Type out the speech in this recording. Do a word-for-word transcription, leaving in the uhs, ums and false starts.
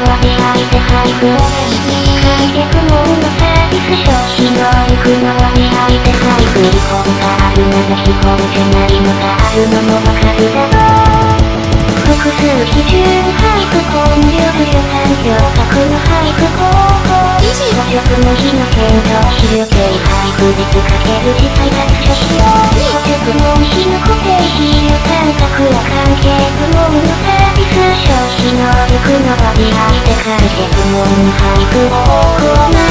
割合で配布を観客網のサービス消費能力の割合で配布日本があるなら非本じゃないのがあるのもわかるだろう。複数基準配布根量予算票額の配布方法補助の日の検討費予定配布率かける実際脱所費用補助の日の固定費予算額や関係部門のサービス消費能力の割合で関係部門配布方法